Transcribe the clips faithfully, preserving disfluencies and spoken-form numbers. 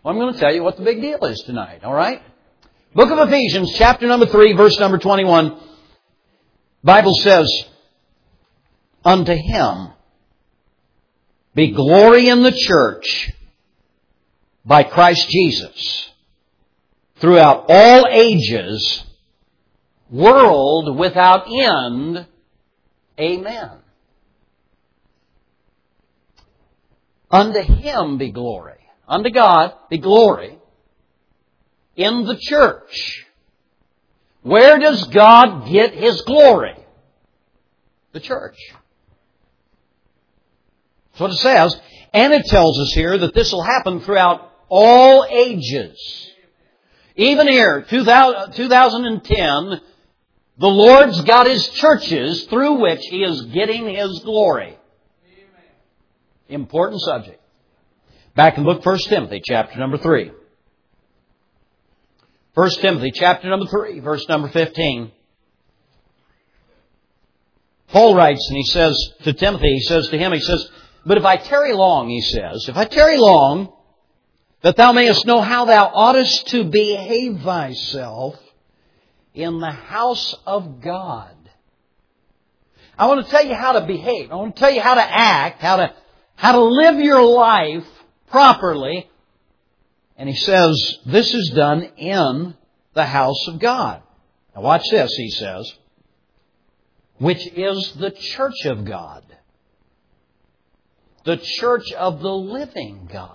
Well, I'm going to tell you what the big deal is tonight, all right? Book of Ephesians, chapter number three, verse number twenty-one. Bible says, unto Him be glory in the church by Christ Jesus throughout all ages, world without end. Amen. Unto Him be glory. Unto God be glory in the church. Where does God get His glory? The church. That's what it says. And it tells us here that this will happen throughout all ages. Even here, two thousand ten, the Lord's got His churches through which He is getting His glory. Important subject. Back in the book of First Timothy, chapter number three. First Timothy, chapter number three, verse number fifteen. Paul writes, and he says to Timothy, he says to him, he says, but if I tarry long, he says, if I tarry long, that thou mayest know how thou oughtest to behave thyself in the house of God. I want to tell you how to behave. I want to tell you how to act, how to, how to live your life properly. And he says, this is done in the house of God. Now watch this, he says, which is the church of God. The church of the living God.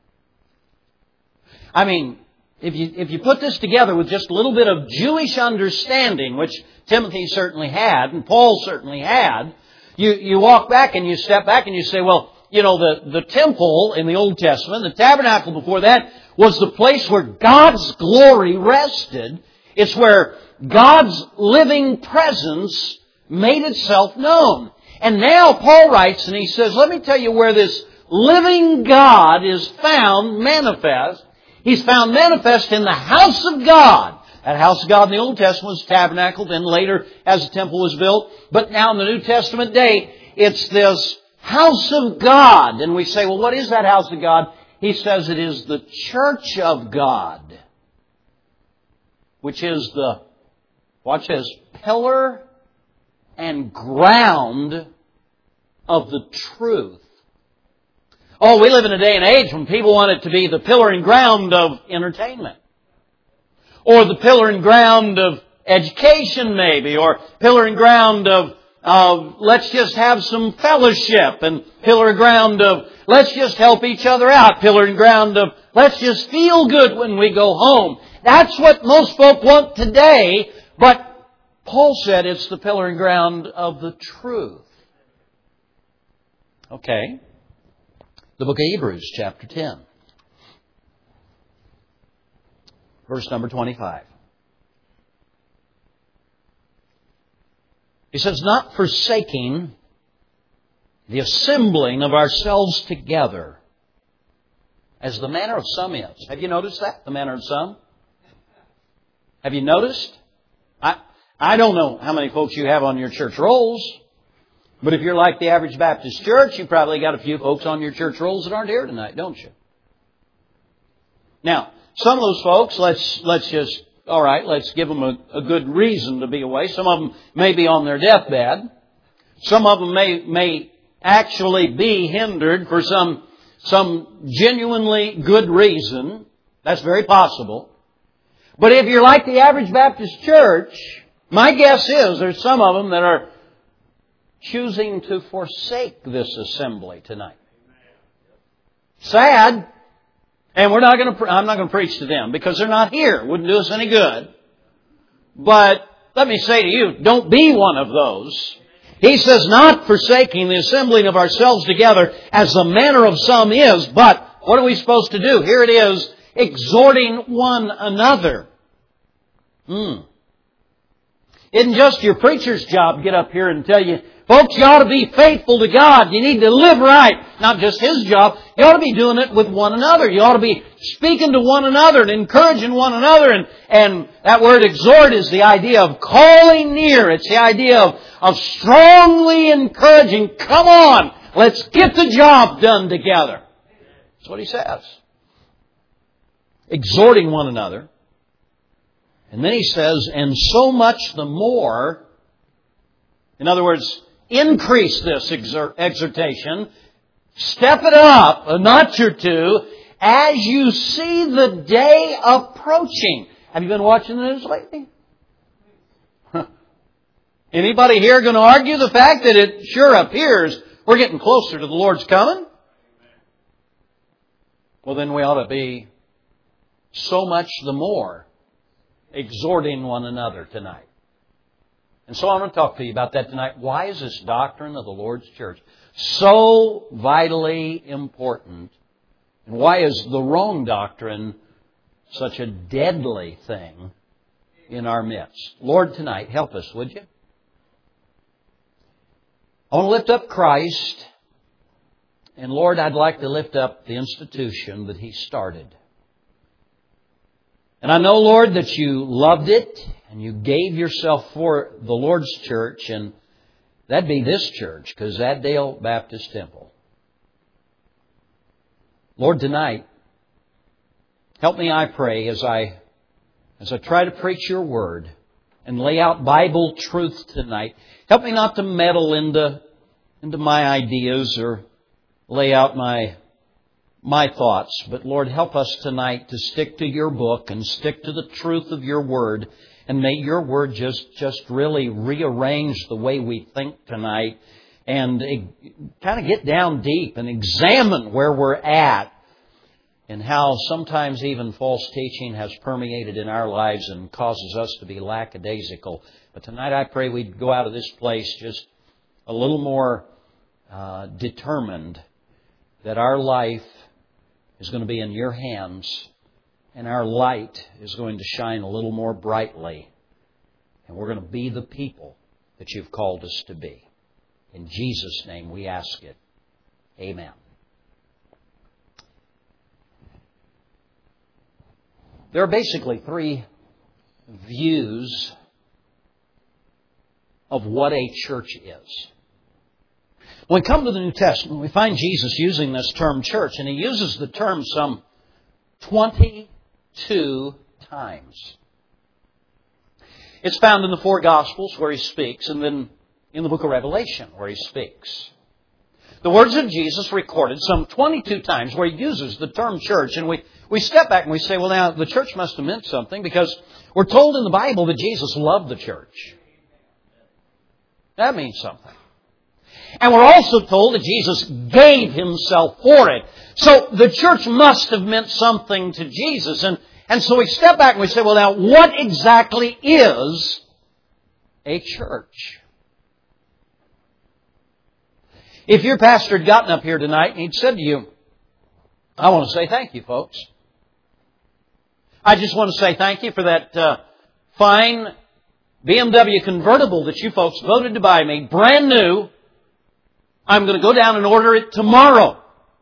I mean, if you, if you put this together with just a little bit of Jewish understanding, which Timothy certainly had, and Paul certainly had, you, you walk back and you step back and you say, well, you know, the, the temple in the Old Testament, the tabernacle before that, was the place where God's glory rested. It's where God's living presence made itself known. And now Paul writes and he says, let me tell you where this living God is found manifest. He's found manifest in the house of God. That house of God in the Old Testament was tabernacle, then later as the temple was built. But now in the New Testament day, it's this house of God. And we say, well, what is that house of God? He says it is the church of God, which is the, watch this, pillar and ground of the truth. Oh, we live in a day and age when people want it to be the pillar and ground of entertainment. Or the pillar and ground of education maybe. Or pillar and ground of, of let's just have some fellowship. And pillar and ground of let's just help each other out. Pillar and ground of let's just feel good when we go home. That's what most folk want today. But Paul said it's the pillar and ground of the truth. Okay. The book of Hebrews, chapter ten. Verse number twenty-five. He says, not forsaking the assembling of ourselves together, as the manner of some is. Have you noticed that? The manner of some? Have you noticed? I, I don't know how many folks you have on your church rolls. But if you're like the average Baptist church, you probably got a few folks on your church rolls that aren't here tonight, don't you? Now, some of those folks, let's let's just, all right, let's give them a, a good reason to be away. Some of them may be on their deathbed. Some of them may may actually be hindered for some some genuinely good reason. That's very possible. But if you're like the average Baptist church, my guess is there's some of them that are choosing to forsake this assembly tonight. Sad. And we're not going to, I'm not going to preach to them because they're not here. Wouldn't do us any good. But let me say to you, don't be one of those. He says, not forsaking the assembling of ourselves together as the manner of some is, but what are we supposed to do? Here it is, exhorting one another. Hmm. Isn't just your preacher's job to get up here and tell you, folks, you ought to be faithful to God. You need to live right. Not just His job. You ought to be doing it with one another. You ought to be speaking to one another and encouraging one another. And, and that word exhort is the idea of calling near. It's the idea of, of strongly encouraging. Come on, let's get the job done together. That's what he says. exhorting one another. And then he says, and so much the more, in other words, increase this exhort, exhortation, step it up a notch or two as you see the day approaching. Have you been watching the news lately? Anybody here going to argue the fact that it sure appears we're getting closer to the Lord's coming? Well, then we ought to be so much the more exhorting one another tonight. And so I want to talk to you about that tonight. Why is this doctrine of the Lord's church so vitally important? And why is the wrong doctrine such a deadly thing in our midst? Lord, tonight, help us, would you? I want to lift up Christ. And Lord, I'd like to lift up the institution that He started. And I know, Lord, that You loved it and You gave Yourself for the Lord's church. And that'd be this church, because that Dale Baptist Temple. Lord, tonight, help me, I pray, as I, as I try to preach Your Word and lay out Bible truth tonight. Help me not to meddle into, into my ideas or lay out my, my thoughts. But Lord, help us tonight to stick to Your book and stick to the truth of Your Word. And may Your Word just, just really rearrange the way we think tonight. And kind of get down deep and examine where we're at. And how sometimes even false teaching has permeated in our lives and causes us to be lackadaisical. But tonight I pray we'd go out of this place just a little more uh, determined that our life is going to be in Your hands and our light is going to shine a little more brightly. And we're going to be the people that You've called us to be. In Jesus' name we ask it. Amen. There are basically three views of what a church is. When we come to the New Testament, we find Jesus using this term church, and He uses the term some twenty-two times. It's found in the four Gospels where He speaks, and then in the book of Revelation where He speaks. The words of Jesus recorded some twenty-two times where He uses the term church, and we We step back and we say, well, now, the church must have meant something, because we're told in the Bible that Jesus loved the church. That means something. And we're also told that Jesus gave Himself for it. So the church must have meant something to Jesus. And, and so we step back and we say, well, now, what exactly is a church? If your pastor had gotten up here tonight and he'd said to you, I want to say thank you, folks. I just want to say thank you for that uh, fine B M W convertible that you folks voted to buy me, brand new. I'm going to go down and order it tomorrow.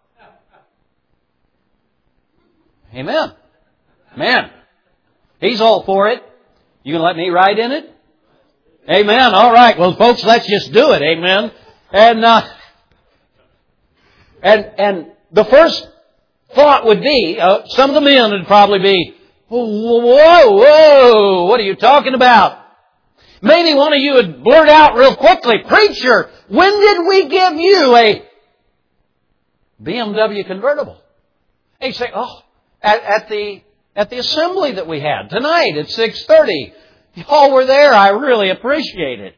Amen. Man, He's all for it. You going to let me ride in it? Amen. All right. Well, folks, let's just do it. Amen. And uh, and and the first thought would be, uh, some of the men would probably be, whoa, whoa, what are you talking about? Maybe one of you would blurt out real quickly, preacher, when did we give you a B M W convertible? And you say, oh, at, at the at the assembly that we had tonight at six thirty. Y'all were there. I really appreciate it.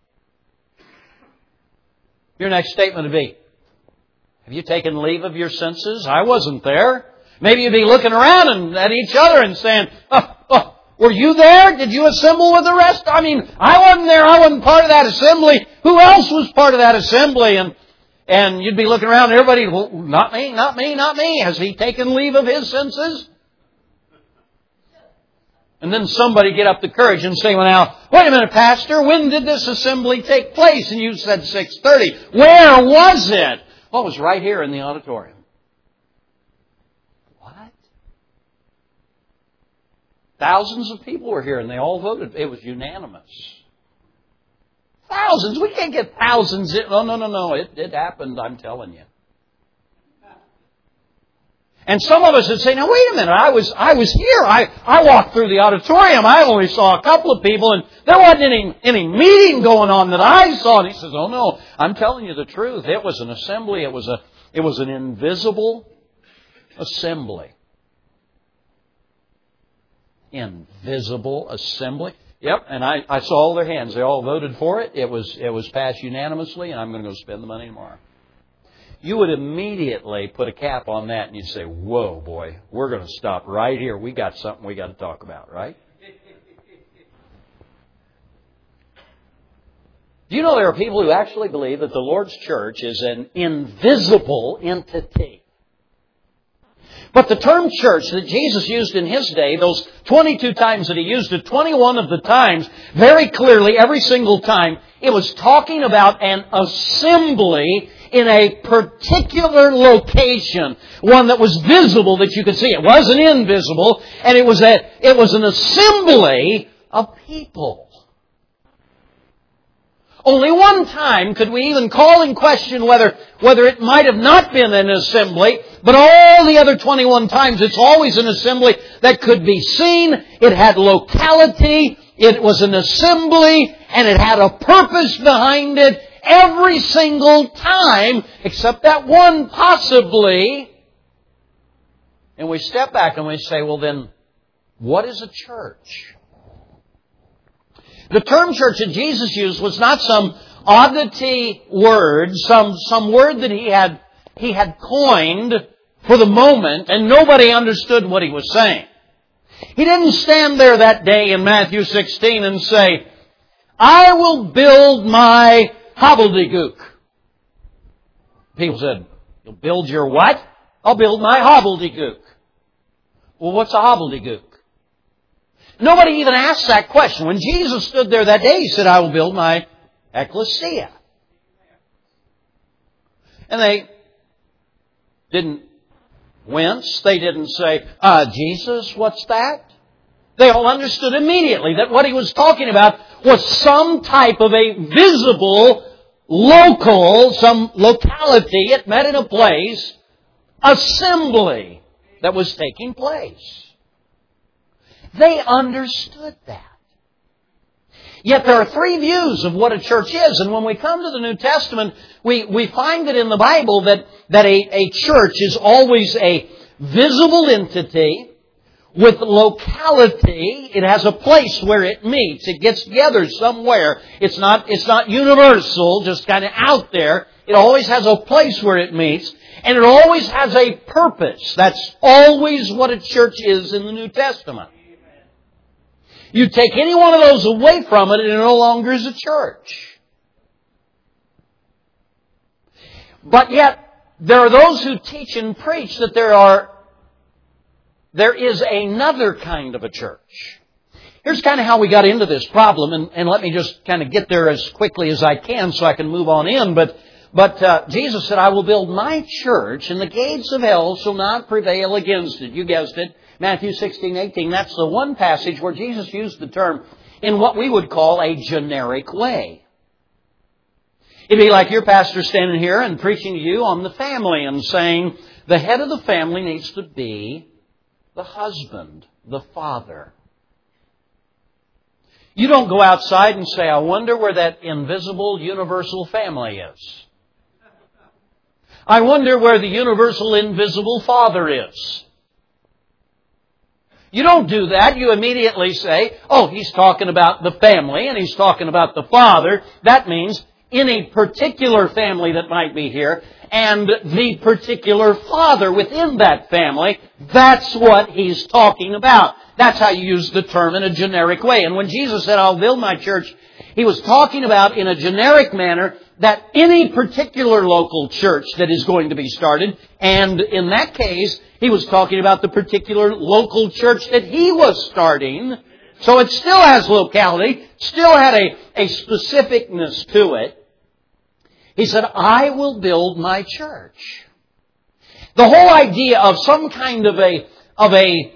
Your next statement would be, have you taken leave of your senses? I wasn't there. Maybe you'd be looking around and at each other and saying, oh, oh, were you there? Did you assemble with the rest? I mean, I wasn't there. I wasn't part of that assembly. Who else was part of that assembly? And and you'd be looking around and everybody, well, not me, not me, not me. Has he taken leave of his senses? And then somebody get up the courage and say, well, now, wait a minute, Pastor, when did this assembly take place? And you said six thirty. Where was it? Well, it was right here in the auditorium. What? Thousands of people were here and they all voted. It was unanimous. Thousands. We can't get thousands in. Oh, no, no, no. It, it happened, I'm telling you. And some of us would say, now wait a minute, I was I was here. I, I walked through the auditorium. I only saw a couple of people, and there wasn't any, any meeting going on that I saw. And he says, oh no, I'm telling you the truth. It was an assembly. It was a it was an invisible assembly. Invisible assembly. Yep, and I, I saw all their hands. They all voted for it. It was it was passed unanimously, and I'm going to go spend the money tomorrow. You would immediately put a cap on that and you'd say, whoa, boy, we're going to stop right here. We got something we got to talk about, right? Do you know there are people who actually believe that the Lord's church is an invisible entity? But the term church that Jesus used in His day, those twenty-two times that He used it, twenty-one of the times, very clearly, every single time, it was talking about an assembly in a particular location, one that was visible that you could see. It wasn't invisible, and it was a it was an assembly of people. Only one time could we even call in question whether whether it might have not been an assembly, but all the other twenty-one times it's always an assembly that could be seen. It had locality. It was an assembly, and it had a purpose behind it every single time, except that one possibly. And we step back and we say, well then, what is a church? The term church that Jesus used was not some oddity word, some, some word that he had, he had coined for the moment, and nobody understood what he was saying. He didn't stand there that day in Matthew sixteen and say, I will build my hobbledegook. People said, you'll build your what? I'll build my hobbledegook. Well, what's a hobbledegook? Nobody even asked that question. When Jesus stood there that day, He said, I will build my ecclesia. And they didn't wince. They didn't say, uh, Jesus, what's that? They all understood immediately that what He was talking about was some type of a visible, local, some locality, it met in a place, assembly that was taking place. They understood that. Yet there are three views of what a church is. And when we come to the New Testament, we, we find that in the Bible that, that a, a church is always a visible entity with locality. It has a place where it meets. It gets together somewhere. It's not, it's not universal, just kind of out there. It always has a place where it meets. And it always has a purpose. That's always what a church is in the New Testament. You take any one of those away from it, and it no longer is a church. But yet, there are those who teach and preach that there are, there is another kind of a church. Here's kind of how we got into this problem, and, and let me just kind of get there as quickly as I can so I can move on in. But, but uh, Jesus said, I will build my church, and the gates of hell shall not prevail against it. You guessed it. Matthew sixteen, eighteen, that's the one passage where Jesus used the term in what we would call a generic way. It'd be like your pastor standing here and preaching to you on the family and saying the head of the family needs to be the husband, the father. You don't go outside and say, I wonder where that invisible universal family is. I wonder where the universal invisible father is. You don't do that. You immediately say, oh, he's talking about the family and he's talking about the father. That means any particular family that might be here and the particular father within that family. That's what he's talking about. That's how you use the term in a generic way. And when Jesus said, I'll build my church, He was talking about in a generic manner that any particular local church that is going to be started, and in that case, He was talking about the particular local church that He was starting. So it still has locality, still had a, a specificness to it. He said, I will build my church. The whole idea of some kind of a, of a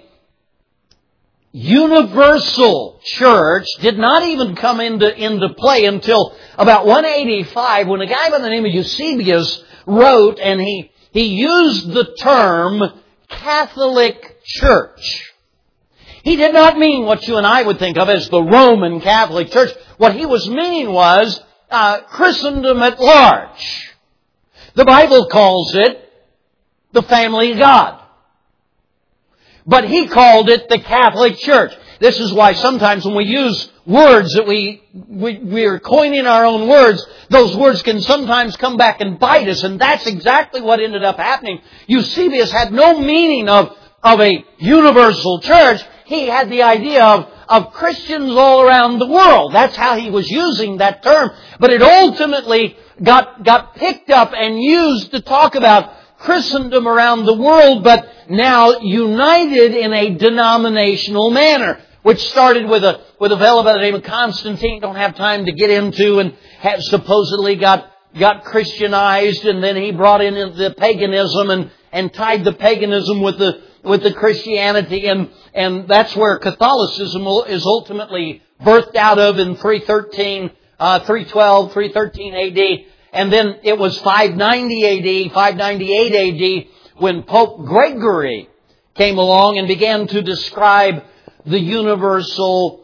universal church did not even come into, into play until about one eighty-five when a guy by the name of Eusebius wrote, and he, he used the term Catholic Church. He did not mean what you and I would think of as the Roman Catholic Church. What he was meaning was uh, Christendom at large. The Bible calls it the family of God. But he called it the Catholic Church. This is why sometimes when we use words that we, we, we're coining our own words, those words can sometimes come back and bite us. And that's exactly what ended up happening. Eusebius had no meaning of, of a universal church. He had the idea of, of Christians all around the world. That's how he was using that term. But it ultimately got, got picked up and used to talk about Christendom around the world, but now united in a denominational manner, which started with a with a fellow by the name of Constantine. Don't have time to get into, and had supposedly got got Christianized, and then he brought in the paganism and and tied the paganism with the with the Christianity, and and that's where Catholicism is ultimately birthed out of in three thirteen, uh, three twelve, three thirteen A D. And then it was five ninety A D, five ninety-eight A D, when Pope Gregory came along and began to describe the universal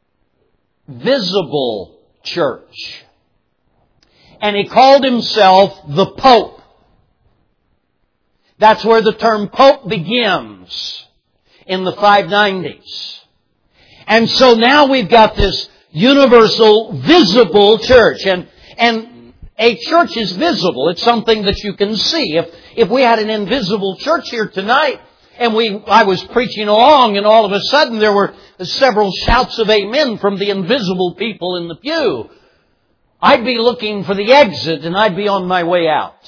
visible church. And he called himself the Pope. That's where the term Pope begins, in the five nineties. And so now we've got this universal visible church. And, and a church is visible. It's something that you can see. If, if we had an invisible church here tonight, and we, I was preaching along, and all of a sudden there were several shouts of amen from the invisible people in the pew, I'd be looking for the exit, and I'd be on my way out.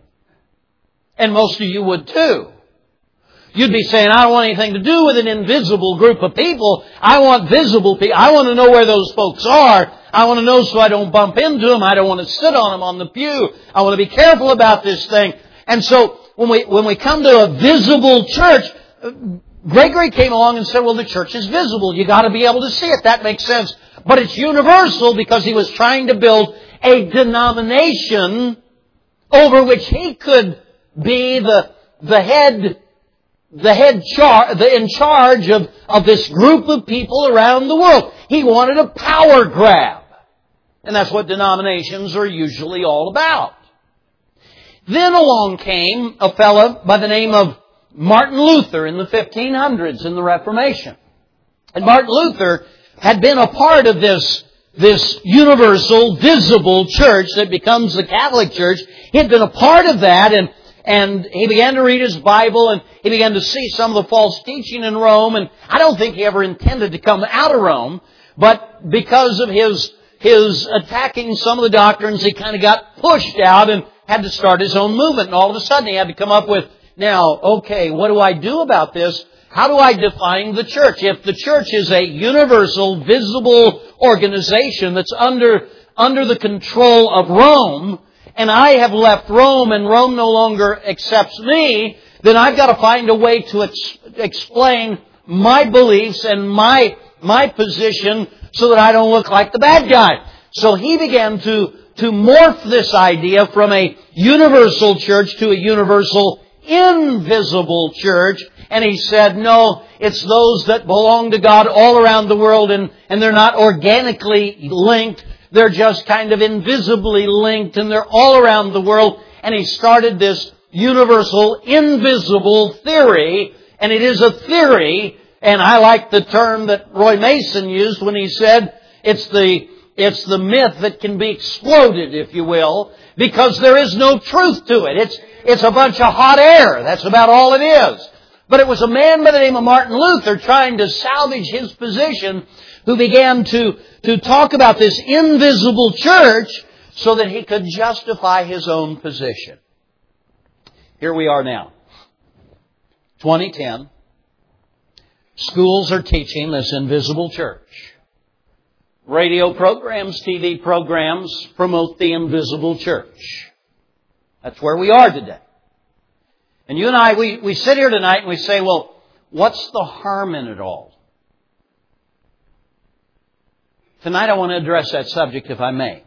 And most of you would too. You'd be saying, I don't want anything to do with an invisible group of people. I want visible people. I want to know where those folks are. I want to know so I don't bump into them. I don't want to sit on them on the pew. I want to be careful about this thing. And so when we when we come to a visible church, Gregory came along and said, well, the church is visible. You got to be able to see it. That makes sense. But it's universal because he was trying to build a denomination over which he could be the the head the head char the in charge of, of this group of people around the world. He wanted a power grab. And that's what denominations are usually all about. Then along came a fellow by the name of Martin Luther in the fifteen hundreds in the Reformation. And Martin Luther had been a part of this, this universal, visible church that becomes the Catholic Church. He had been a part of that, and And he began to read his Bible, and he began to see some of the false teaching in Rome. And I don't think he ever intended to come out of Rome, but because of his his attacking some of the doctrines, he kind of got pushed out and had to start his own movement. And all of a sudden he had to come up with, now, okay, what do I do about this? How do I define the church? If the church is a universal, visible organization that's under under the control of Rome, and I have left Rome and Rome no longer accepts me, then I've got to find a way to ex- explain my beliefs and my my position so that I don't look like the bad guy. So he began to, to morph this idea from a universal church to a universal invisible church. And he said, no, it's those that belong to God all around the world, and, and they're not organically linked. They're just kind of invisibly linked, and they're all around the world. And he started this universal invisible theory, and it is a theory, and I like the term that Roy Mason used when he said it's the it's the myth that can be exploded, if you will, because there is no truth to it. It's it's a bunch of hot air. That's about all it is. But it was a man by the name of Martin Luther trying to salvage his position who began to, to talk about this invisible church so that he could justify his own position. Here we are now. twenty ten. Schools are teaching this invisible church. Radio programs, T V programs promote the invisible church. That's where we are today. And you and I, we, we sit here tonight and we say, well, what's the harm in it all? Tonight I want to address that subject, if I may.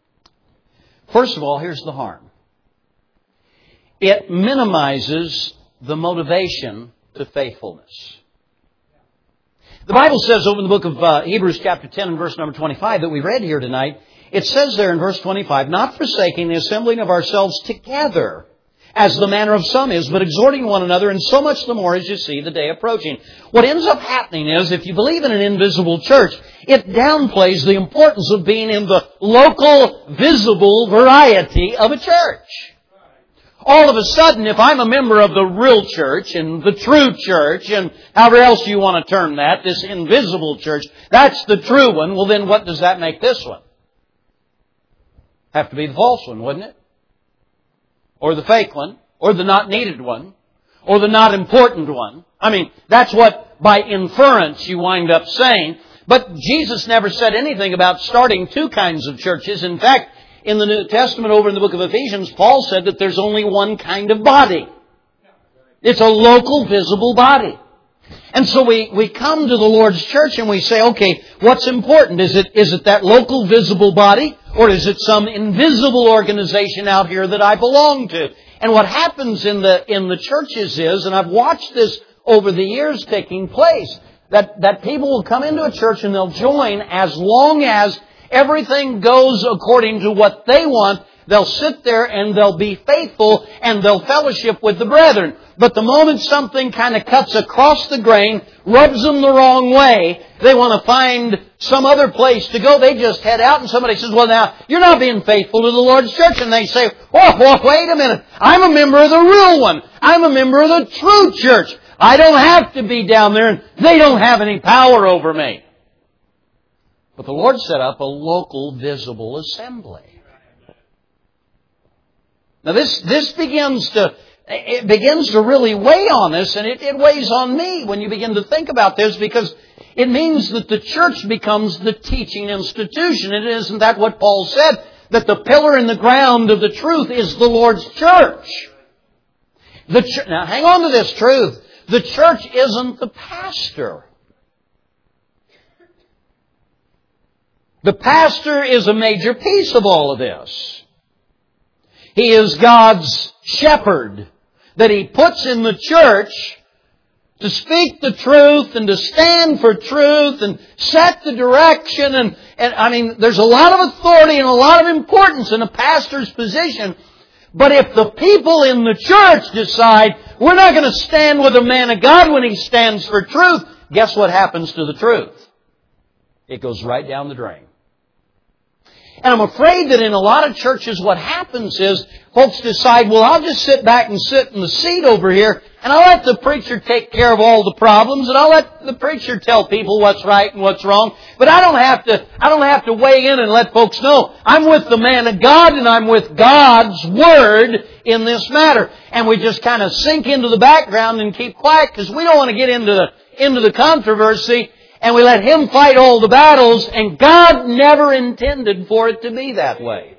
First of all, here's the harm. It minimizes the motivation to faithfulness. The Bible says over in the book of uh, Hebrews chapter ten and verse number twenty-five that we read here tonight, it says there in verse twenty-five, not forsaking the assembling of ourselves together, as the manner of some is, but exhorting one another, and so much the more as you see the day approaching. What ends up happening is, if you believe in an invisible church, it downplays the importance of being in the local, visible variety of a church. All of a sudden, if I'm a member of the real church and the true church and however else you want to term that, this invisible church, that's the true one, well then what does that make this one? Have to be the false one, wouldn't it? Or the fake one, or the not needed one, or the not important one. I mean, that's what by inference you wind up saying. But Jesus never said anything about starting two kinds of churches. In fact, in the New Testament, over in the book of Ephesians, Paul said that there's only one kind of body. It's a local, visible body. And so we, we come to the Lord's church and we say, okay, what's important? Is it, is it that local, visible body? Or is it some invisible organization out here that I belong to? And what happens in the, in the churches is, and I've watched this over the years taking place, that, that people will come into a church and they'll join as long as everything goes according to what they want. They'll sit there and they'll be faithful and they'll fellowship with the brethren. But the moment something kind of cuts across the grain, rubs them the wrong way, they want to find some other place to go. They just head out and somebody says, well now, you're not being faithful to the Lord's church. And they say, oh, wait a minute. I'm a member of the real one. I'm a member of the true church. I don't have to be down there and they don't have any power over me. But the Lord set up a local, visible assembly. Now this, this begins to, it begins to really weigh on us, and it, it weighs on me when you begin to think about this, because it means that the church becomes the teaching institution. And isn't that what Paul said? That the pillar and the ground of the truth is the Lord's church. The ch- now hang on to this truth. The church isn't the pastor. The pastor is a major piece of all of this. He is God's shepherd that He puts in the church to speak the truth and to stand for truth and set the direction. And, and I mean, there's a lot of authority and a lot of importance in a pastor's position. But if the people in the church decide, we're not going to stand with a man of God when he stands for truth, guess what happens to the truth? It goes right down the drain. And I'm afraid that in a lot of churches what happens is folks decide, well, I'll just sit back and sit in the seat over here and I'll let the preacher take care of all the problems and I'll let the preacher tell people what's right and what's wrong. But I don't have to, I don't have to weigh in and let folks know I'm with the man of God and I'm with God's Word in this matter. And we just kind of sink into the background and keep quiet because we don't want to get into the, into the controversy. And we let Him fight all the battles, and God never intended for it to be that way.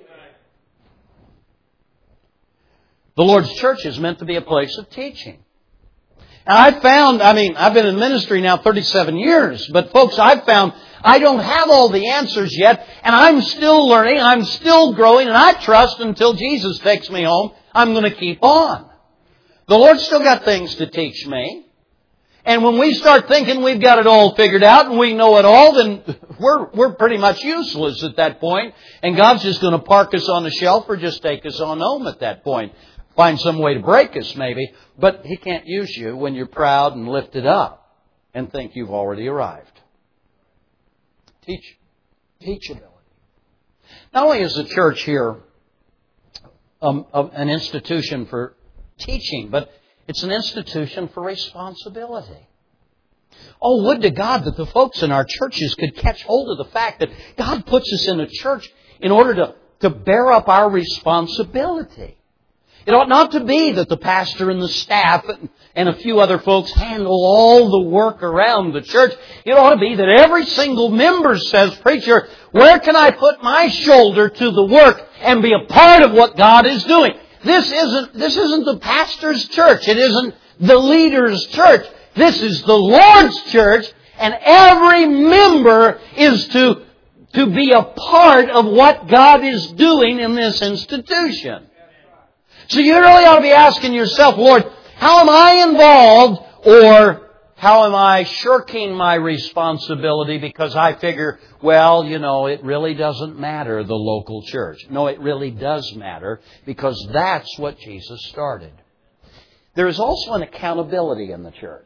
The Lord's church is meant to be a place of teaching. And I've found, I mean, I've been in ministry now thirty-seven years, but folks, I've found I don't have all the answers yet, and I'm still learning, I'm still growing, and I trust until Jesus takes me home, I'm going to keep on. The Lord's still got things to teach me. And when we start thinking we've got it all figured out and we know it all, then we're we're pretty much useless at that point. And God's just going to park us on the shelf or just take us on home at that point. Find some way to break us maybe. But He can't use you when you're proud and lifted up and think you've already arrived. Teach. Teachability. Not only is the church here um, an institution for teaching, but it's an institution for responsibility. Oh, would to God that the folks in our churches could catch hold of the fact that God puts us in a church in order to, to bear up our responsibility. It ought not to be that the pastor and the staff and a few other folks handle all the work around the church. It ought to be that every single member says, preacher, where can I put my shoulder to the work and be a part of what God is doing? This isn't, this isn't the pastor's church. It isn't the leader's church. This is the Lord's church, and every member is to, to be a part of what God is doing in this institution. So you really ought to be asking yourself, Lord, How am I involved, or how am I shirking my responsibility because I figure, well, you know, it really doesn't matter, the local church. No, it really does matter, because that's what Jesus started. There is also an accountability in the church.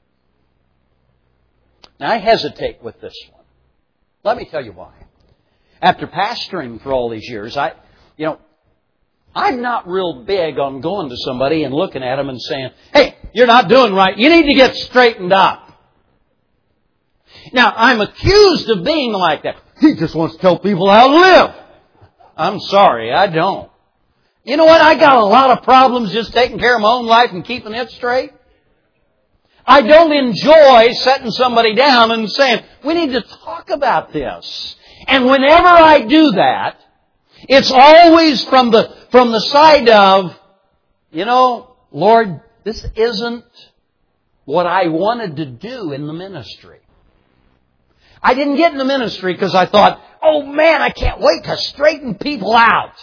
Now, I hesitate with this one. Let me tell you why. After pastoring for all these years, I, you know, I'm not real big on going to somebody and looking at them and saying, hey, you're not doing right. You need to get straightened up. Now, I'm accused of being like that. He just wants to tell people how to live. I'm sorry, I don't. You know what? I got a lot of problems just taking care of my own life and keeping it straight. I don't enjoy setting somebody down and saying, we need to talk about this. And whenever I do that, it's always from the from the side of, you know, Lord, this isn't what I wanted to do in the ministry. I didn't get in the ministry because I thought, oh man, I can't wait to straighten people out.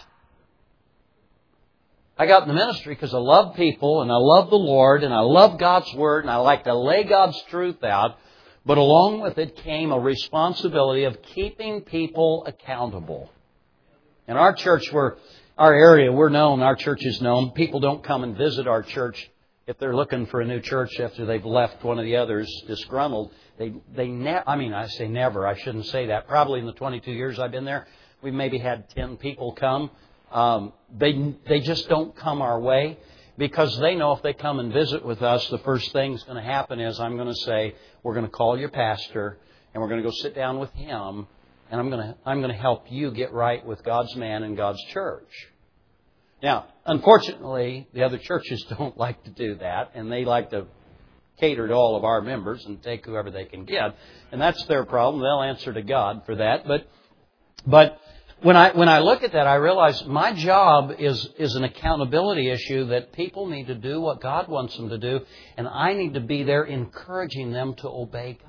I got in the ministry because I love people and I love the Lord and I love God's Word and I like to lay God's truth out. But along with it came a responsibility of keeping people accountable. In our church, we're, our area, we're known, our church is known. People don't come and visit our church if they're looking for a new church after they've left one of the others disgruntled. They, they ne- I mean, I say never. I shouldn't say that. Probably in the twenty-two years I've been there, we've maybe had ten people come. Um, they, they just don't come our way because they know if they come and visit with us, the first thing that's going to happen is I'm going to say, we're going to call your pastor and we're going to go sit down with him. And I'm going to I'm going to help you get right with God's man and God's church. Now, unfortunately, the other churches don't like to do that, and they like to cater to all of our members and take whoever they can get, and that's their problem. They'll answer to God for that. But but when I when I look at that, I realize my job is is an accountability issue that people need to do what God wants them to do, and I need to be there encouraging them to obey God.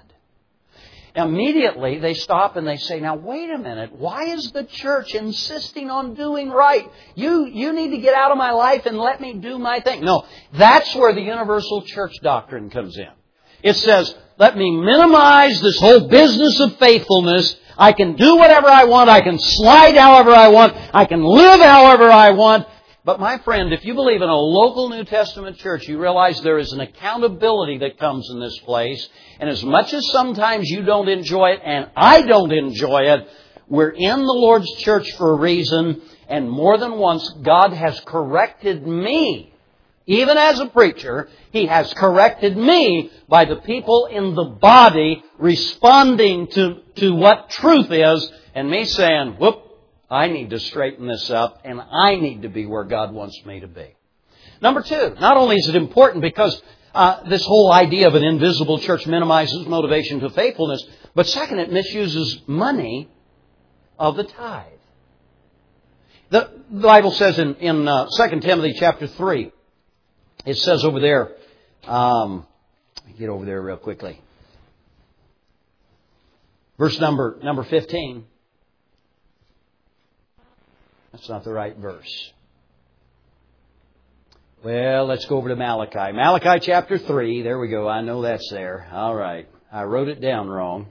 Immediately, they stop and they say, now, wait a minute. Why is the church insisting on doing right? You, you need to get out of my life and let me do my thing. No, that's where the universal church doctrine comes in. It says, let me minimize this whole business of faithfulness. I can do whatever I want. I can slide however I want. I can live however I want. But my friend, if you believe in a local New Testament church, you realize there is an accountability that comes in this place. And as much as sometimes you don't enjoy it, and I don't enjoy it, we're in the Lord's church for a reason. And more than once, God has corrected me. Even as a preacher, He has corrected me by the people in the body responding to, to what truth is, and me saying, whoop, I need to straighten this up, and I need to be where God wants me to be. Number two, not only is it important because uh, this whole idea of an invisible church minimizes motivation to faithfulness, but second, it misuses money of the tithe. The, the Bible says in, in uh, Second Timothy chapter three, it says over there, um, let me get over there real quickly. Verse number number fifteen. That's not the right verse. Well, let's go over to Malachi. Malachi chapter three. There we go. I know that's there. All right. I wrote it down wrong.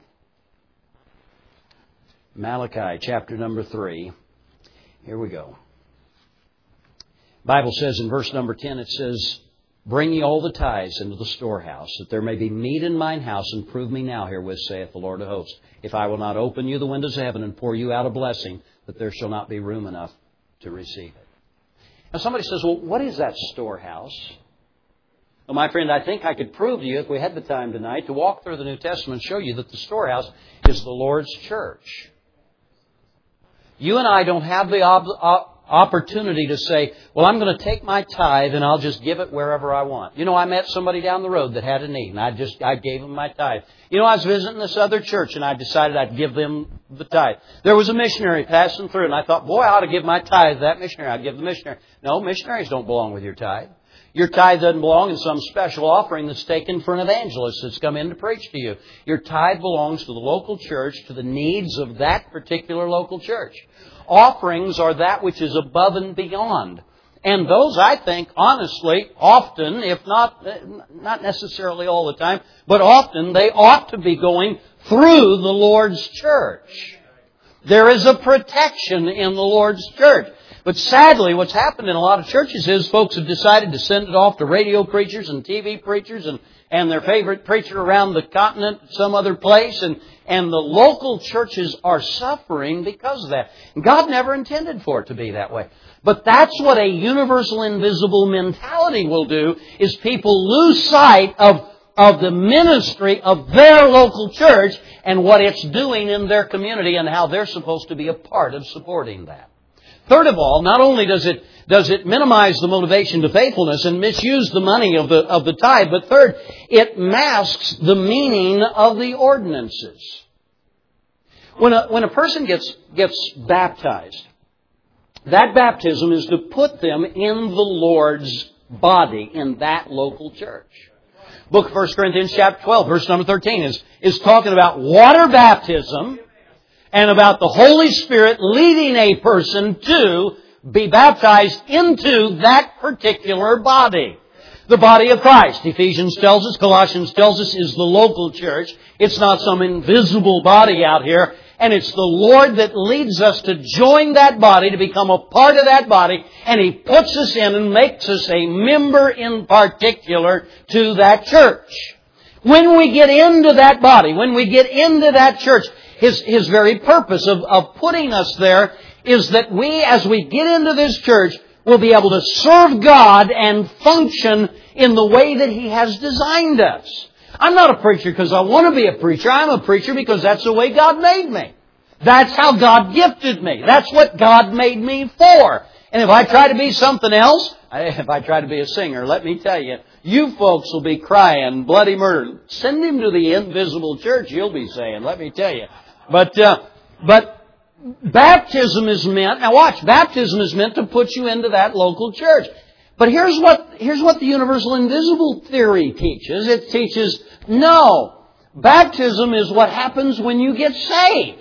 Malachi chapter number three. Here we go. The Bible says in verse number ten, it says, bring ye all the tithes into the storehouse, that there may be meat in mine house, and prove me now herewith, saith the Lord of hosts, if I will not open you the windows of heaven and pour you out a blessing, that there shall not be room enough to receive it. Now somebody says, well, what is that storehouse? Well, my friend, I think I could prove to you, if we had the time tonight, to walk through the New Testament and show you that the storehouse is the Lord's church. You and I don't have the ob- op- opportunity to say, well, I'm going to take my tithe and I'll just give it wherever I want. You know, I met somebody down the road that had a need, and I just I gave them my tithe. You know, I was visiting this other church, and I decided I'd give them the tithe. There was a missionary passing through, and I thought, boy, I ought to give my tithe to that missionary. I'd give the missionary. No, missionaries don't belong with your tithe. Your tithe doesn't belong in some special offering that's taken for an evangelist that's come in to preach to you. Your tithe belongs to the local church, to the needs of that particular local church. Offerings are that which is above and beyond. And those, I think, honestly, often, if not, not necessarily all the time, but often they ought to be going through the Lord's church. There is a protection in the Lord's church. But sadly, what's happened in a lot of churches is folks have decided to send it off to radio preachers and T V preachers and, and their favorite preacher around the continent, some other place, and, and the local churches are suffering because of that. And God never intended for it to be that way. But that's what a universal invisible mentality will do, is people lose sight of, of the ministry of their local church and what it's doing in their community and how they're supposed to be a part of supporting that. Third of all, not only does it does it minimize the motivation to faithfulness and misuse the money of the of the tithe, but third, it masks the meaning of the ordinances. When a when a person gets gets baptized, that baptism is to put them in the Lord's body in that local church. Book of First Corinthians chapter twelve, verse number thirteen is, is talking about water baptism and about the Holy Spirit leading a person to be baptized into that particular body. The body of Christ, Ephesians tells us, Colossians tells us, is the local church. It's not some invisible body out here. And it's the Lord that leads us to join that body, to become a part of that body. And He puts us in and makes us a member in particular to that church. When we get into that body, when we get into that church, His, His very purpose of, of putting us there is that we, as we get into this church, will be able to serve God and function in the way that He has designed us. I'm not a preacher because I want to be a preacher. I'm a preacher because that's the way God made me. That's how God gifted me. That's what God made me for. And if I try to be something else, if I try to be a singer, let me tell you, you folks will be crying bloody murder. Send him to the invisible church, you'll be saying, let me tell you. But, uh, but baptism is meant, now watch, baptism is meant to put you into that local church. But here's what, here's what the universal invisible theory teaches. It teaches, no, baptism is what happens when you get saved.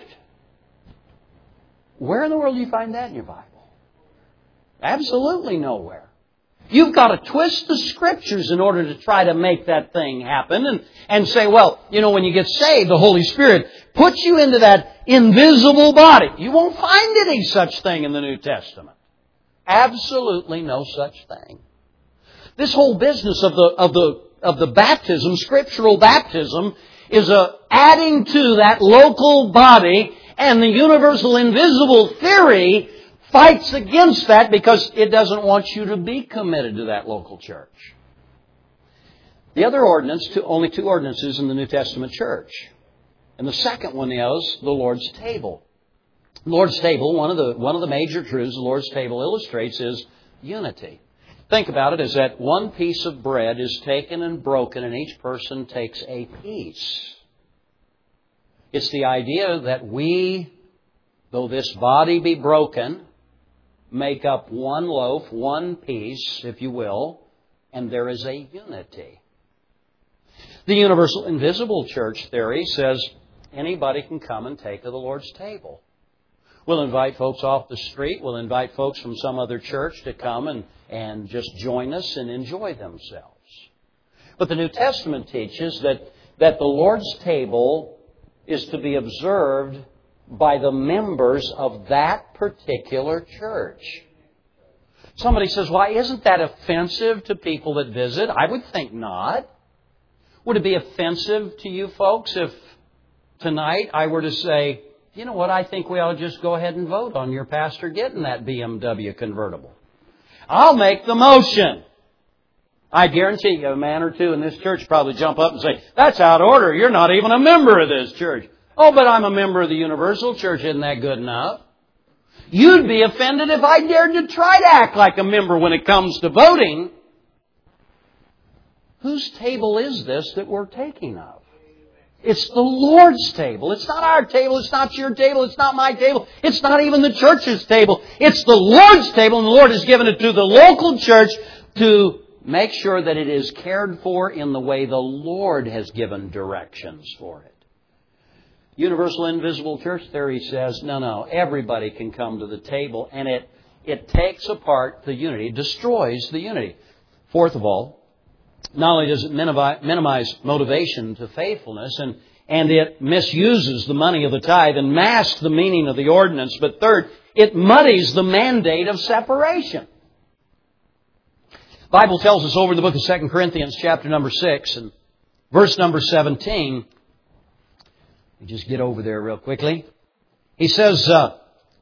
Where in the world do you find that in your Bible? Absolutely nowhere. You've got to twist the Scriptures in order to try to make that thing happen and, and say, well, you know, when you get saved, the Holy Spirit puts you into that invisible body. You won't find any such thing in the New Testament. Absolutely no such thing. This whole business of the of the of the baptism, scriptural baptism, is a adding to that local body, and the universal invisible theory fights against that because it doesn't want you to be committed to that local church. The other ordinance, two, only two ordinances in the New Testament church. And the second one is the Lord's table. The Lord's table, one of the one of the major truths the Lord's table illustrates is unity. Think about it as that one piece of bread is taken and broken and each person takes a piece. It's the idea that we, though this body be broken, make up one loaf, one piece, if you will, and there is a unity. The universal invisible church theory says anybody can come and take to the Lord's table. We'll invite folks off the street. We'll invite folks from some other church to come and, and just join us and enjoy themselves. But the New Testament teaches that, that the Lord's table is to be observed by the members of that particular church. Somebody says, why isn't that offensive to people that visit? I would think not. Would it be offensive to you folks if tonight I were to say, you know what, I think we ought to just go ahead and vote on your pastor getting that B M W convertible. I'll make the motion. I guarantee you a man or two in this church probably jump up and say, that's out of order. You're not even a member of this church. Oh, but I'm a member of the Universal Church. Isn't that good enough? You'd be offended if I dared to try to act like a member when it comes to voting. Whose table is this that we're taking of? It's the Lord's table. It's not our table. It's not your table. It's not my table. It's not even the church's table. It's the Lord's table, and the Lord has given it to the local church to make sure that it is cared for in the way the Lord has given directions for it. Universal invisible church theory says, no, no, everybody can come to the table, and it it takes apart the unity. It destroys the unity. Fourth of all, not only does it minimize motivation to faithfulness, and, and it misuses the money of the tithe and masks the meaning of the ordinance, but third, it muddies the mandate of separation. The Bible tells us over in the book of Second Corinthians, chapter number six, and verse number seventeen. Let me just get over there real quickly. He says, uh,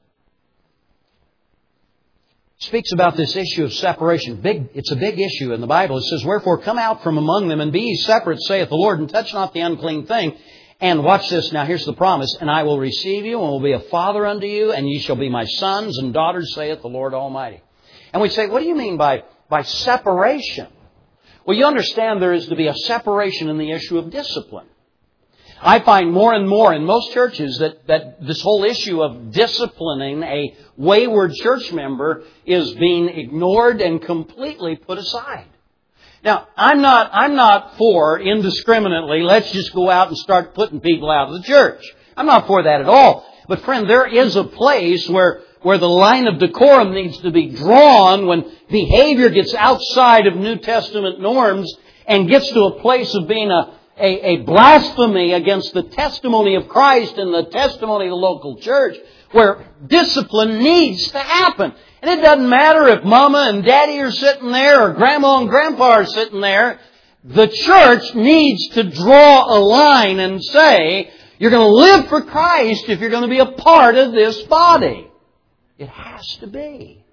speaks about this issue of separation. Big, it's a big issue in the Bible. It says, "Wherefore come out from among them, and be ye separate, saith the Lord, and touch not the unclean thing. And watch this, now here's the promise, and I will receive you, and will be a father unto you, and ye shall be my sons and daughters, saith the Lord Almighty." And we say, what do you mean by, by separation? Well, you understand there is to be a separation in the issue of discipline. I find more and more in most churches that, that this whole issue of disciplining a wayward church member is being ignored and completely put aside. Now, I'm not, I'm not for indiscriminately, let's just go out and start putting people out of the church. I'm not for that at all. But friend, there is a place where, where the line of decorum needs to be drawn when behavior gets outside of New Testament norms and gets to a place of being a A, a blasphemy against the testimony of Christ and the testimony of the local church, where discipline needs to happen. And it doesn't matter if Mama and Daddy are sitting there or Grandma and Grandpa are sitting there. The church needs to draw a line and say, you're going to live for Christ if you're going to be a part of this body. It has to be.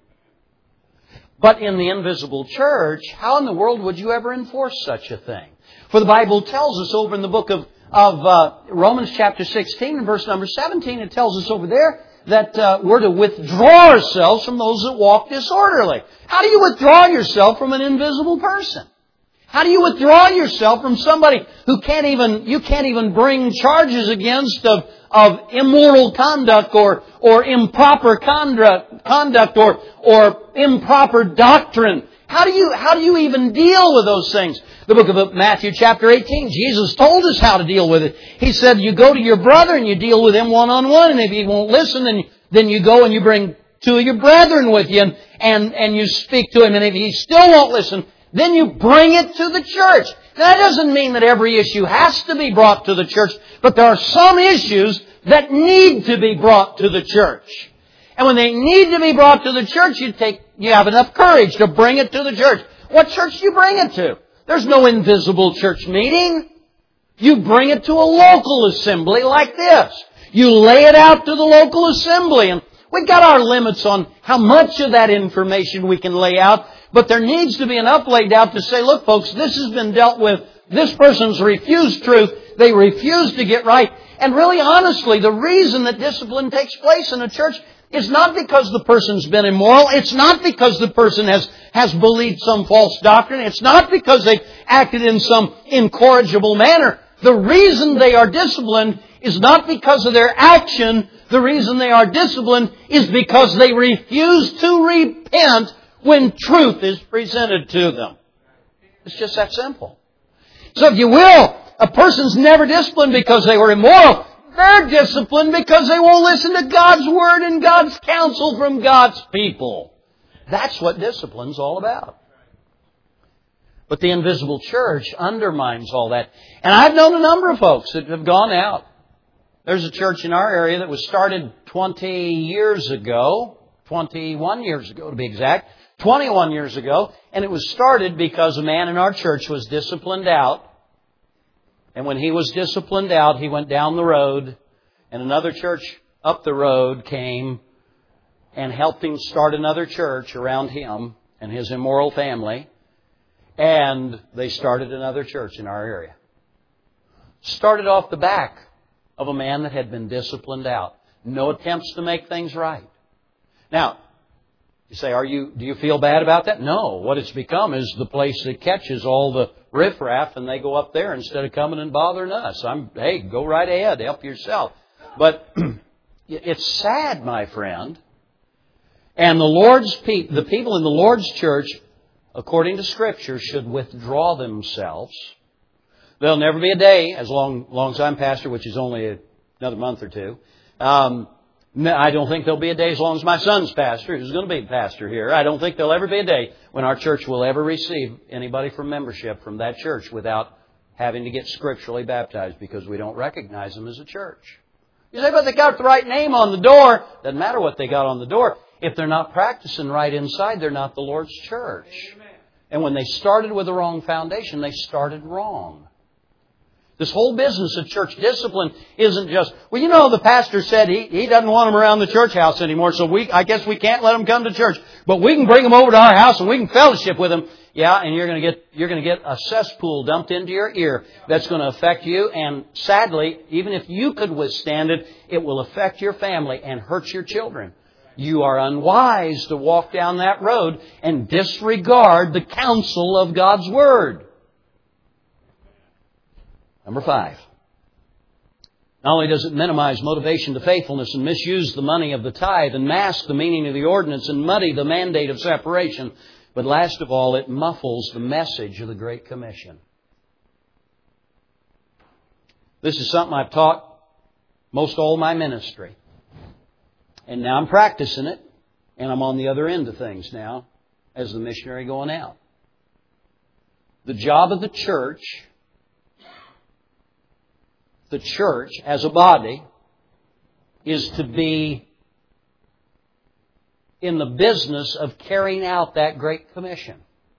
But in the invisible church, how in the world would you ever enforce such a thing? For the Bible tells us over in the book of, of uh, Romans chapter sixteen and verse number seventeen, it tells us over there that uh, we're to withdraw ourselves from those that walk disorderly. How do you withdraw yourself from an invisible person? How do you withdraw yourself from somebody who can't even, you can't even bring charges against of, of immoral conduct or, or improper conduct, conduct or, or improper doctrine? How do you, how do you even deal with those things? The book of Matthew chapter eighteen, Jesus told us how to deal with it. He said, you go to your brother and you deal with him one-on-one, and if he won't listen, then, then you go and you bring two of your brethren with you, and, and, and you speak to him, and if he still won't listen, then you bring it to the church. Now, that doesn't mean that every issue has to be brought to the church, but there are some issues that need to be brought to the church. And when they need to be brought to the church, you take, you have enough courage to bring it to the church. What church do you bring it to? There's no invisible church meeting. You bring it to a local assembly like this. You lay it out to the local assembly. And we've got our limits on how much of that information we can lay out. But there needs to be enough laid out to say, look, folks, this has been dealt with. This person's refused truth. They refuse to get right. And really, honestly, the reason that discipline takes place in a church is not because the person's been immoral. It's not because the person has, has believed some false doctrine. It's not because they've acted in some incorrigible manner. The reason they are disciplined is not because of their action. The reason they are disciplined is because they refuse to repent when truth is presented to them. It's just that simple. So if you will, a person's never disciplined because they were immoral. They're disciplined because they won't listen to God's Word and God's counsel from God's people. That's what discipline's all about. But the invisible church undermines all that. And I've known a number of folks that have gone out. There's a church in our area that was started twenty years ago, twenty-one years ago to be exact, twenty-one years ago, and it was started because a man in our church was disciplined out. And when he was disciplined out, he went down the road, and another church up the road came and helped him start another church around him and his immoral family. And they started another church in our area. Started off the back of a man that had been disciplined out. No attempts to make things right. Now, you say, "Are you? Do you feel bad about that?" No. What it's become is the place that catches all the riffraff, and they go up there instead of coming and bothering us. I'm, hey, go right ahead, help yourself. But it's sad, my friend. And the Lord's pe- the people in the Lord's church, according to Scripture, should withdraw themselves. There'll never be a day, as long, long as I'm pastor, which is only another month or two, um, No, I don't think there'll be a day as long as my son's pastor, who's going to be pastor here. I don't think there'll ever be a day when our church will ever receive anybody from membership from that church without having to get scripturally baptized because we don't recognize them as a church. You say, but they got the right name on the door. Doesn't matter what they got on the door. If they're not practicing right inside, they're not the Lord's church. Amen. And when they started with the wrong foundation, they started wrong. This whole business of church discipline isn't just, well, you know, the pastor said he, he doesn't want them around the church house anymore, so we I guess we can't let them come to church. But we can bring them over to our house and we can fellowship with them. Yeah, and you're going to get you're going to get a cesspool dumped into your ear that's going to affect you. And sadly, even if you could withstand it, it will affect your family and hurt your children. You are unwise to walk down that road and disregard the counsel of God's Word. Number five. Not only does it minimize motivation to faithfulness and misuse the money of the tithe and mask the meaning of the ordinance and muddy the mandate of separation, but last of all, it muffles the message of the Great Commission. This is something I've taught most all my ministry. And now I'm practicing it, and I'm on the other end of things now as the missionary going out. The job of the church, the church as a body, is to be in the business of carrying out that Great Commission.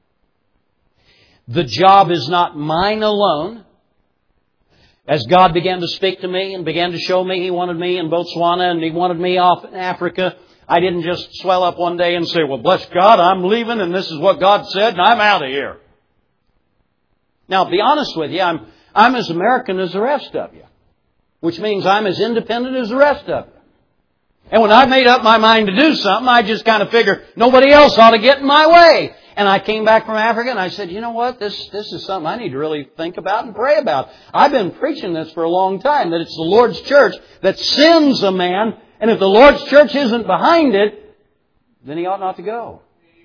The job is not mine alone. As God began to speak to me and began to show me He wanted me in Botswana and He wanted me off in Africa, I didn't just swell up one day and say, well, bless God, I'm leaving and this is what God said and I'm out of here. Now, to be honest with you, I'm, I'm as American as the rest of you, which means I'm as independent as the rest of you. And when I made up my mind to do something, I just kind of figured nobody else ought to get in my way. And I came back from Africa and I said, you know what, this this is something I need to really think about and pray about. I've been preaching this for a long time, that it's the Lord's church that sends a man, and if the Lord's church isn't behind it, then he ought not to go.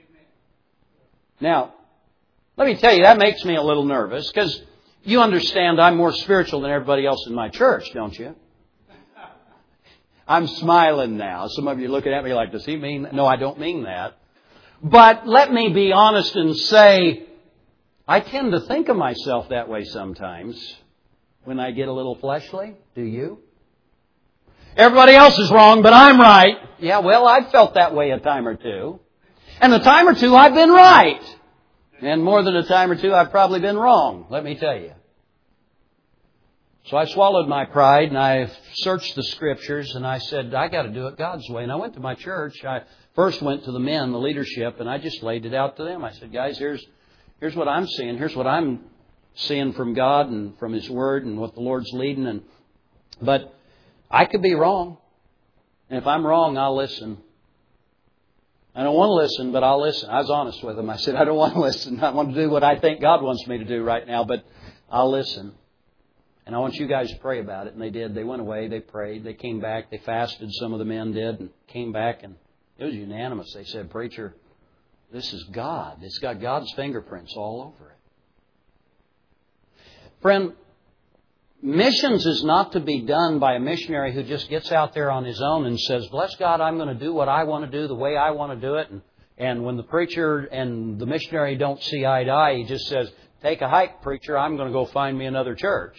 Now, let me tell you, that makes me a little nervous, because you understand I'm more spiritual than everybody else in my church, don't you? I'm smiling now. Some of you are looking at me like, does he mean that? No, I don't mean that. But let me be honest and say, I tend to think of myself that way sometimes when I get a little fleshly. Do you? Everybody else is wrong, but I'm right. Yeah, well, I've felt that way a time or two. And a time or two I've been right. And more than a time or two I've probably been wrong, let me tell you. So I swallowed my pride and I searched the Scriptures and I said, I got to do it God's way. And I went to my church. I first went to the men, the leadership, and I just laid it out to them. I said, guys, here's here's what I'm seeing. Here's what I'm seeing from God and from His Word and what the Lord's leading. And but I could be wrong. And if I'm wrong, I'll listen. I don't want to listen, but I'll listen. I was honest with them. I said, I don't want to listen. I want to do what I think God wants me to do right now, but I'll listen. And I want you guys to pray about it. And they did. They went away. They prayed. They came back. They fasted. Some of the men did. And came back. And it was unanimous. They said, preacher, this is God. It's got God's fingerprints all over it. Friend, missions is not to be done by a missionary who just gets out there on his own and says, bless God, I'm going to do what I want to do the way I want to do it. And, and when the preacher and the missionary don't see eye to eye, he just says, take a hike, preacher. I'm going to go find me another church.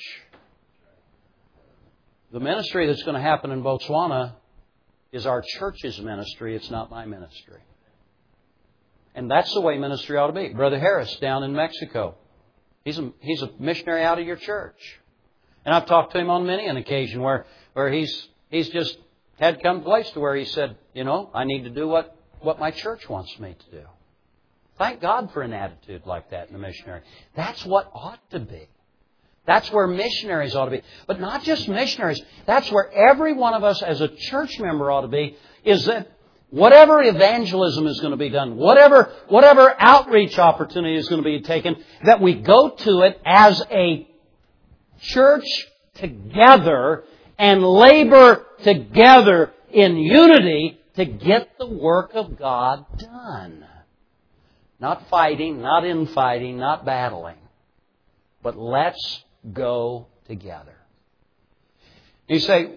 The ministry that's going to happen in Botswana is our church's ministry. It's not my ministry. And that's the way ministry ought to be. Brother Harris down in Mexico, he's a, he's a missionary out of your church. And I've talked to him on many an occasion where, where he's he's just had come to a place to where he said, you know, I need to do what, what my church wants me to do. Thank God for an attitude like that in a missionary. That's what ought to be. That's where missionaries ought to be. But not just missionaries. That's where every one of us as a church member ought to be, is that whatever evangelism is going to be done, whatever, whatever outreach opportunity is going to be taken, that we go to it as a church together and labor together in unity to get the work of God done. Not fighting, not infighting, not battling. But let's go together. You say,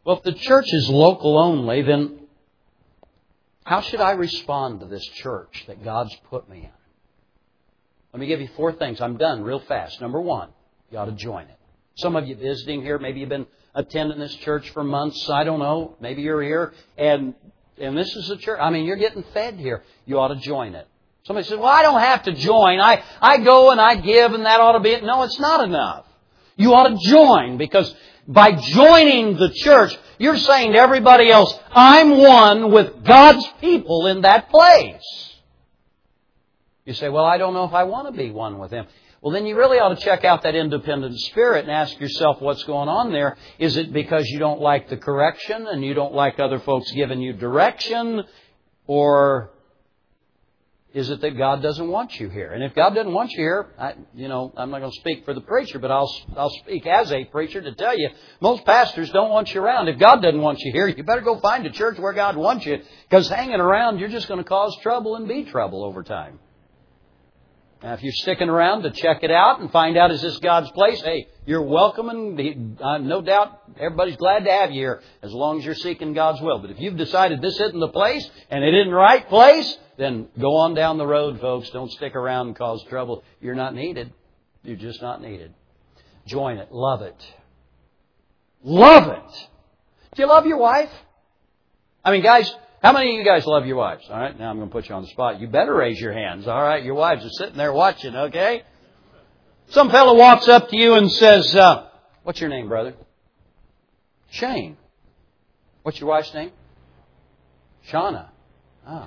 Well, if the church is local only, then how should I respond to this church that God's put me in? Let me give you four things. I'm done real fast. Number one, you ought to join it. Some of you visiting here, maybe you've been attending this church for months. I don't know. Maybe you're here and and this is a church. I mean, you're getting fed here. You ought to join it. Somebody says, well, I don't have to join. I, I go and I give and that ought to be it. No, it's not enough. You ought to join because by joining the church, you're saying to everybody else, I'm one with God's people in that place. You say, well, I don't know if I want to be one with Him. Well, then you really ought to check out that independent spirit and ask yourself what's going on there. Is it because you don't like the correction and you don't like other folks giving you direction? Or is it that God doesn't want you here? And if God doesn't want you here, I, you know, I'm not going to speak for the preacher, but I'll, I'll speak as a preacher to tell you, most pastors don't want you around. If God doesn't want you here, you better go find a church where God wants you, because hanging around, you're just going to cause trouble and be trouble over time. Now, if you're sticking around to check it out and find out is this God's place, hey, you're welcome and uh, no doubt everybody's glad to have you here as long as you're seeking God's will. But if you've decided this isn't the place and it isn't the right place, then go on down the road, folks. Don't stick around and cause trouble. You're not needed. You're just not needed. Join it. Love it. Love it. Do you love your wife? I mean, guys, how many of you guys love your wives? All right, now I'm going to put you on the spot. You better raise your hands. All right, your wives are sitting there watching, okay? Some fellow walks up to you and says, uh, what's your name, brother? Shane. What's your wife's name? Shauna. Ah.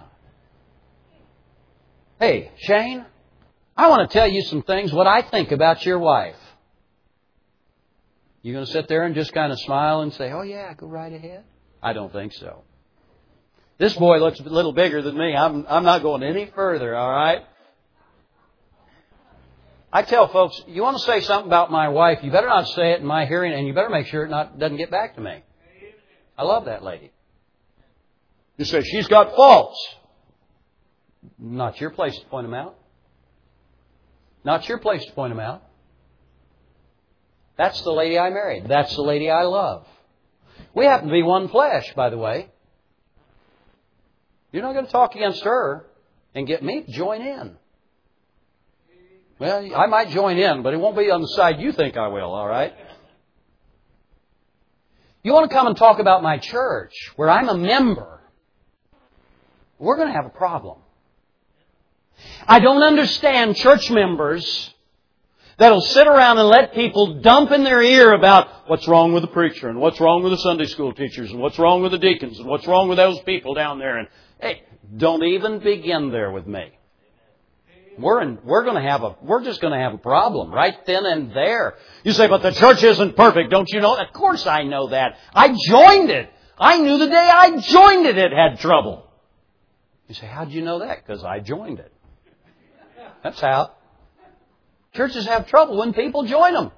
Hey, Shane, I want to tell you some things, what I think about your wife. You going to sit there and just kind of smile and say, oh yeah, go right ahead? I don't think so. This boy looks a little bigger than me. I'm, I'm not going any further, all right? I tell folks, you want to say something about my wife, you better not say it in my hearing, and you better make sure it not, doesn't get back to me. I love that lady. You say, she's got faults. Not your place to point them out. Not your place to point them out. That's the lady I married. That's the lady I love. We happen to be one flesh, by the way. You're not going to talk against her and get me to join in. Well, I might join in, but it won't be on the side you think I will, all right? You want to come and talk about my church, where I'm a member, we're going to have a problem. I don't understand church members that'll sit around and let people dump in their ear about what's wrong with the preacher and what's wrong with the Sunday school teachers and what's wrong with the deacons and what's wrong with those people down there. And hey, don't even begin there with me. We're in, we're going to have a we're just going to have a problem right then and there. You say, but the church isn't perfect, don't you know? Of course I know that. I joined it. I knew the day I joined it, it had trouble. You say, how'd you know that? Because I joined it. That's how. Churches have trouble when people join them.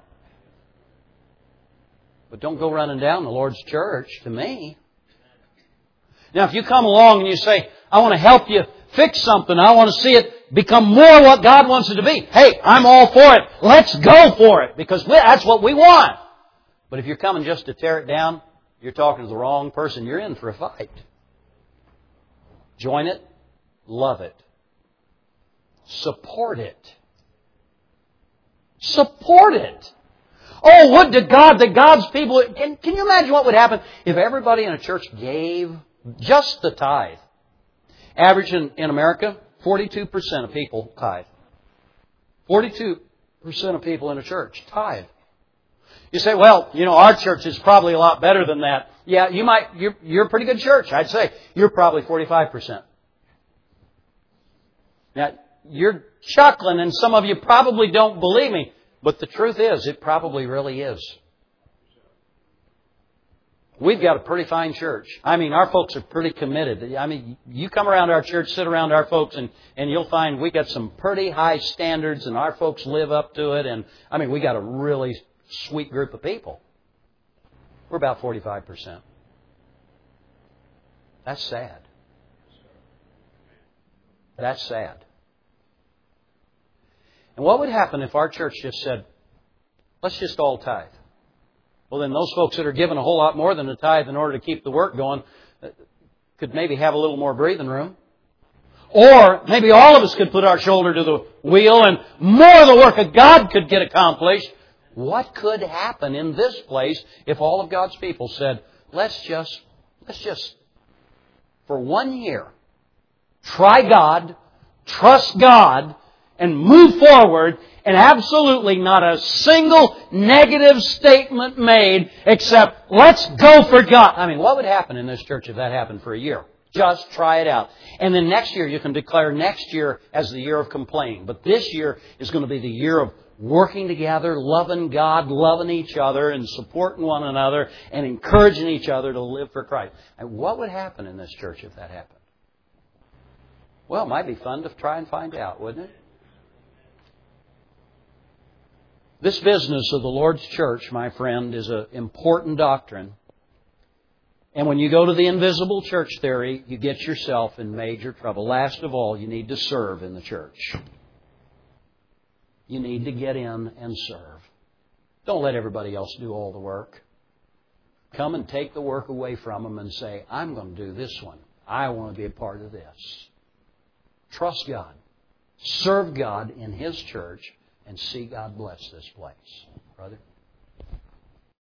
But don't go running down the Lord's church to me. Now, if you come along and you say, I want to help you fix something, I want to see it become more what God wants it to be. Hey, I'm all for it. Let's go for it, because that's what we want. But if you're coming just to tear it down, you're talking to the wrong person. You're in for a fight. Join it. Love it. Support it. Support it. Oh, would to God that God's people... Can, can you imagine what would happen if everybody in a church gave just the tithe? Average in, in America, forty-two percent of people tithe. forty-two percent of people in a church tithe. You say, well, you know, our church is probably a lot better than that. Yeah, you might, you're, you're a pretty good church, I'd say. You're probably forty-five percent. Now, you're chuckling, and some of you probably don't believe me. But the truth is, it probably really is. We've got a pretty fine church. I mean, our folks are pretty committed. I mean, you come around our church, sit around our folks, and, and you'll find we got some pretty high standards, and our folks live up to it. And I mean, we got a really sweet group of people. We're about forty-five percent. That's sad. That's sad. And what would happen if our church just said, let's just all tithe? Well, then those folks that are giving a whole lot more than the tithe in order to keep the work going could maybe have a little more breathing room. Or maybe all of us could put our shoulder to the wheel and more of the work of God could get accomplished. What could happen in this place if all of God's people said, let's just, let's just, for one year, try God, trust God, and move forward, and absolutely not a single negative statement made except, let's go for God. I mean, what would happen in this church if that happened for a year? Just try it out. And then next year, you can declare next year as the year of complaining. But this year is going to be the year of working together, loving God, loving each other, and supporting one another, and encouraging each other to live for Christ. And what would happen in this church if that happened? Well, it might be fun to try and find out, wouldn't it? This business of the Lord's church, my friend, is an important doctrine. And when you go to the invisible church theory, you get yourself in major trouble. Last of all, you need to serve in the church. You need to get in and serve. Don't let everybody else do all the work. Come and take the work away from them and say, I'm going to do this one. I want to be a part of this. Trust God. Serve God in His church and see God bless this place. Brother?